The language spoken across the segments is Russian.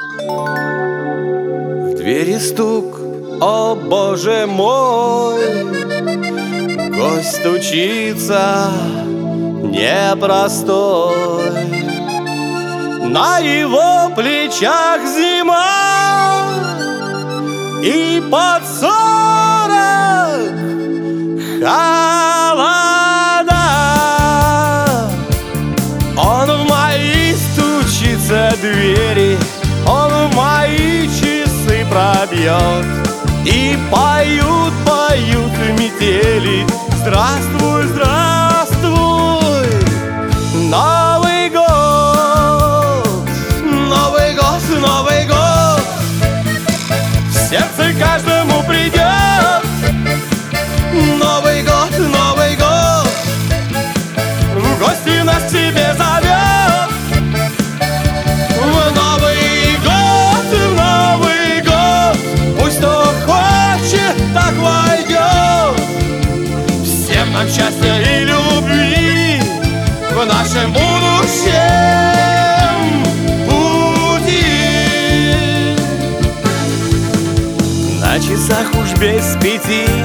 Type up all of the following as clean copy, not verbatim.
В двери стук, о боже мой, гость стучится непростой. На его плечах зима и под 40 холода. Он в мои стучится двери, он в мои часы пробьет. И поют, поют метели: здравствуй, здравствуй, Новый год, Новый год, Новый год. В сердце каждому придет Новый год, Новый год. В гости нас к себе зовет. В Новый год, в Новый год. Пусть кто хочет, так войдет. Всем нам счастья и любви в нашем будущем пути. На часах уж без 5,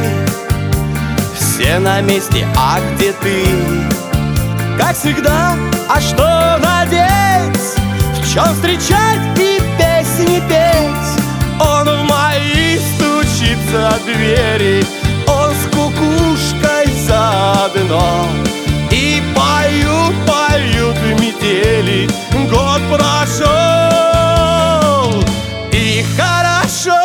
все на месте, а где ты? Как всегда, а что надеть? В чем встречать и песни петь? Он в мои стучится двери, он с кукушкой заодно. И поют, поют метели, год прошел, и хорошо.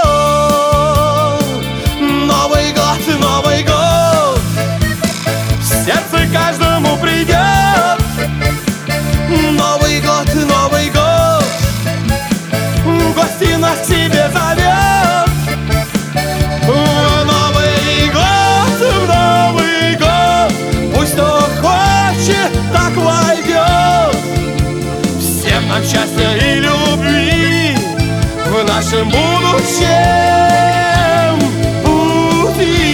Новый год, Новый год. В сердце каждому придет Новый год, Новый год. В гости нас к себе зовет. В Новый год, в Новый год. Пусть кто хочет, так войдет. Всем нам счастья и любви в нашем будущем пути.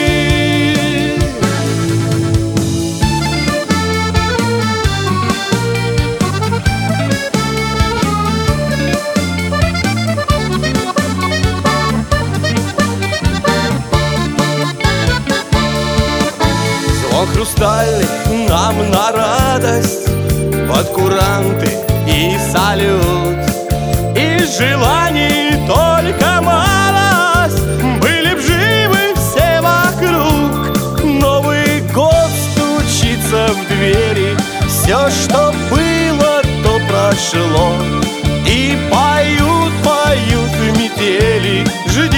Звон хрустальный нам на радость, под куранты и салют. Из желаний только малость, были б живы все вокруг. Новый год стучится в двери, все, что было, то прошло. И поют, поют метели, ждет